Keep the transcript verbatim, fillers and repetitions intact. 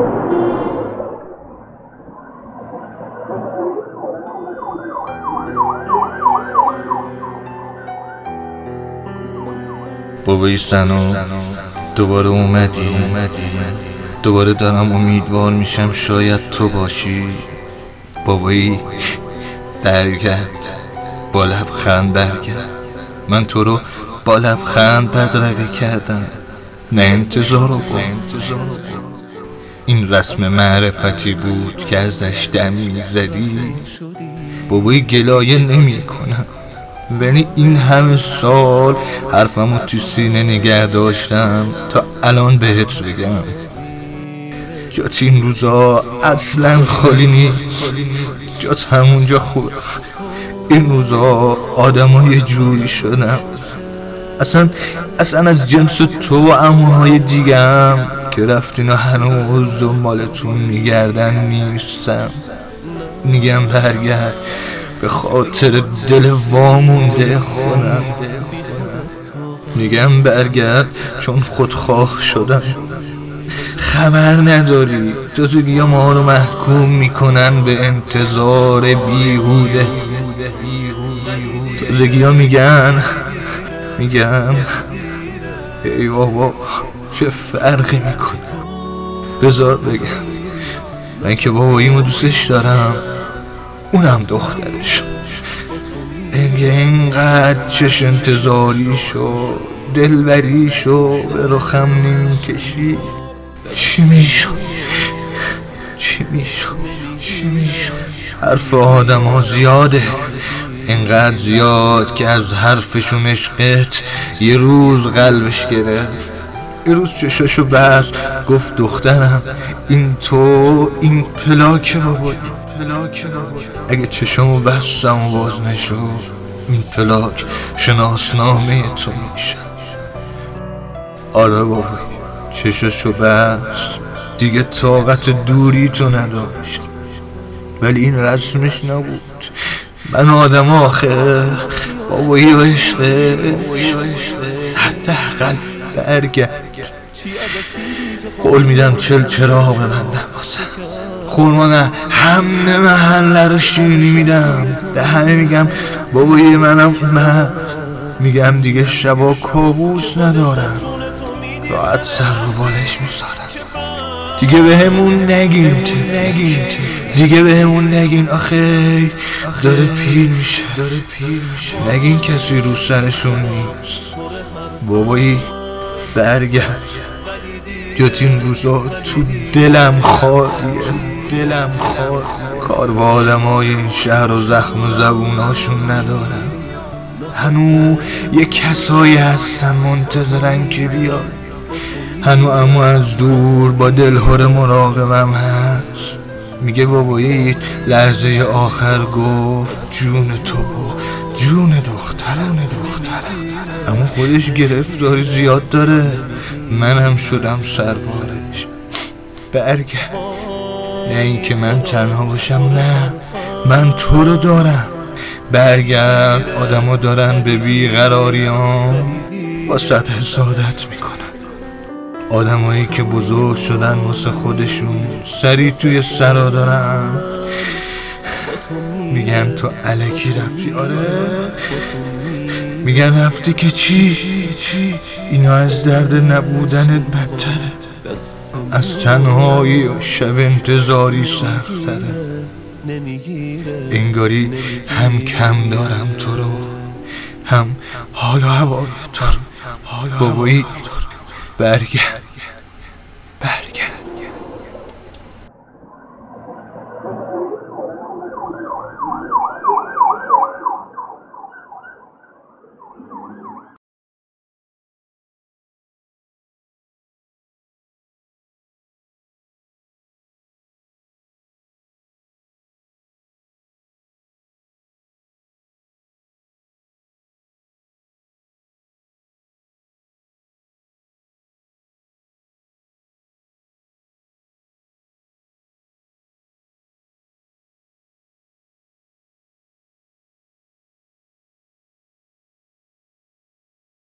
بابای سنا دوباره اومدی دوباره دارم امیدوار میشم شاید تو باشی. بابایی برگرد با لبخند برگرد. من تو رو با لبخند بدرقه کردم، نه انتظار رو با این رسم معرفتی بود که ازش دم میزدی. بابایی گلایه نمی کنم، ولی این همه سال حرفمو تو سینه نگه داشتم تا الان بهت بگم جات این روزا اصلا خالی نیست، جات همونجا خوبه. این روزا آدم های جوری شدم، اصلا اصلا از جنس تو و عموهای دیگم که رفتین و هنوز دنبالتون میگردن نیستم. میگم برگرد به خاطر دل وامونده خونم، میگم برگرد چون خودخواه شدم. خبر نداری تازگی ها ما رو محکوم میکنن به انتظار بیهوده. تازگی ها میگن میگن ای بابا چه فرقی میکنه. بذار بگم من که باباییمو دوستش دارم، اونم دخترش. اگه اینقدر چش انتظاری شو دلبری شو به رخم نمیکشی چی میشو چی میشو چی میشو حرف آدم ها زیاده، اینقدر زیاد که از حرفشون عشقت یه روز قلبش گرفت. یه روز چشاشو بست گفت دخترم این تو این پلاک بابایی. اگه چشمو بستم و باز نشو این پلاک شناسنامه تو میشه. آره بابا چششو بست دیگه طاقت دوری تو نداشت، ولی این رسمش نبود. من آدم آخه بابایی و عشقه حداقل برگرد. قول میدم چل چراغ ببندم واسه خورما، نه همه محله رو شیرینی میدم. به همه میگم بابایی منم من میگم دیگه شبا کابوس ندارم، راحت سر رو بالش میذارم. دیگه به همون نگین نگین دیگه به همون نگین آخه داره پیر میشه نگین کسی رو سرشون نیست. بابایی برگرد جات این روزا تو دلم خواهیه دلم خواه. کار با آدم های این شهر و زخم و زبوناشون ندارم. هنو یه کسایی هستن منتظرن که بیاد، هنو اما از دور با دلهور مراقبم هست. میگه بابایی لحظه آخر گفت جون تو با جون دخترم دخترم اما خودش گرفتاری زیاد داره، منم شدم سربارش. برگرد، نه این که من تنها باشم، نه من تو رو دارم. برگرد آدم ها دارن به بیقراریام واسه حسادت میکنن. آدم هایی که بزرگ شدن واسه خودشون سری توی سرا دارن میگن تو الکی رفتی. آره میگن رفتی که چی؟ اینا از درد نبودنت بدتره، از تنهایی و شب انتظاری سختره. انگاری هم کم دارم تو رو، هم حال و هوای تو رو. بابایی برگرد